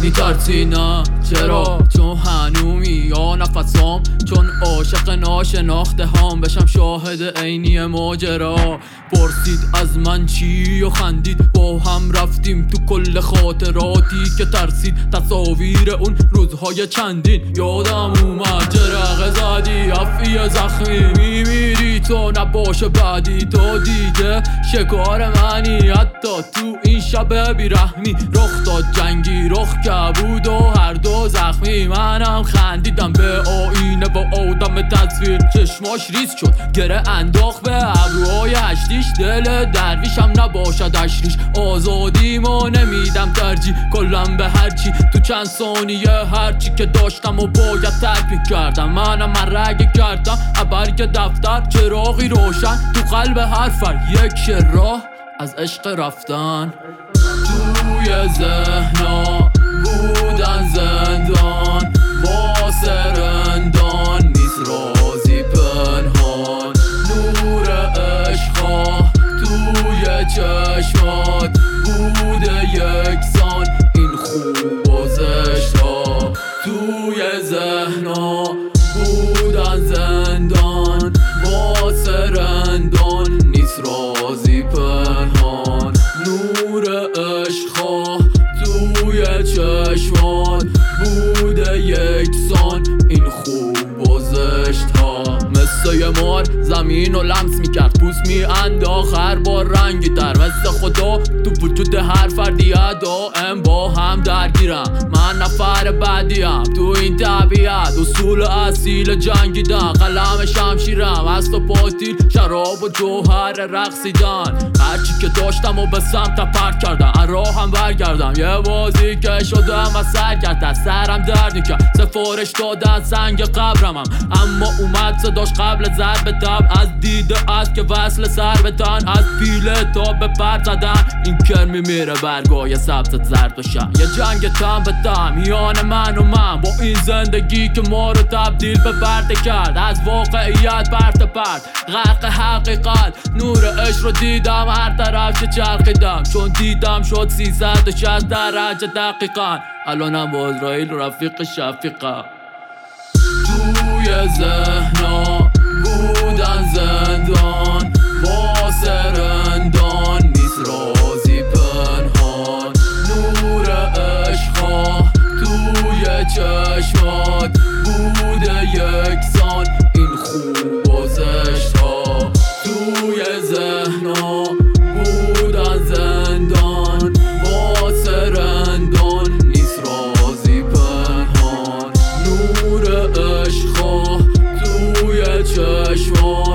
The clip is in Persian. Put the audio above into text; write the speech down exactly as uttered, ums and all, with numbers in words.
میترسی نه چرا؟ چون هنومی یا نفسام، چون عاشق ناشناخته هم بشم شاهد عینی ماجرا. پرسید از من چی و خندید، با هم رفتیم تو کل خاطراتی که ترسید. تصاویر اون روزهای چندین یادم اومد، جرقه زدی افی زخمی، میمیری تو نباشه بعدی. تو دیگه شکار منی، حتی تو این شب بیرحمی. رخ داد جنگی رخ کبود و هر دو زخمی. منم خندیدم به آینه با آدم تصویر، چشماش ریز شد گره انداخت به ابروهای هشتیش. دل درویشم نباشد اشریش، آزادیمو نمیدم ترجیح کلم به هرچی. تو چند ثانیه هرچی که داشتم و باید ترک میکردم. منم مرگ کردم برگ دفتر، چراغی روشن تو قلب هر فرد. یک راه از عشق رفتن، توی ذهنا بودن زندان. واسه رندان نیست رازی پنهان، نور عشقا توی چشمات بوده یکسان. این خوب و زشتا توی ذهنا بودن زندان. واسه رندان نیست رازی پنهان، نور عشقا توی چشمان بوده یکسان. این خوب و زشت ها مثل یه مار زمین و لمس میکرد، پوست میانداخت هر بار رنگی تر. مثل خدا تو وجود هر فردی دائم با هم درگیرم. من نفر بعدیم تو این طبیعت، اصول اصیل جنگیدن. قلم شمشیرم از تو پاتیل، شراب و جوهر رقصیدن. هرچی که داشتم و به سمت پرت کردم، راه هم برگردم. یه بازی که شدم و سر کرد، سرم درد میکرد. سفارش دادن سنگ قبرمم، اما اومد صداش قبل ضرب تب. از دیده است که وصل سر به تن، از پیله تا به پر زدن. این کرمی میره برگای سبزت زرد و شن. یه جنگ تن به تن میان من و من، با این زندگی که ما رو تبدیل به پرده کرد. از واقعیت پرت پرت غرق حقیقت. نور عشق رو دیدم هر طرف که چرخیدم، چون دیدم شد سیصد و شصت درجه دقیقا. الانم با اسرائیل رفیق شفیقم. توی ذهنا بودن زندان. واسه رندان نیست رازی پنهان، نور عشقا توی چشمات بوده یکسان. این خوب و زشت ها توی ذهنا بودن زندان. واسه رندان نیست رازی پنهان، نور عشقا توی چشمان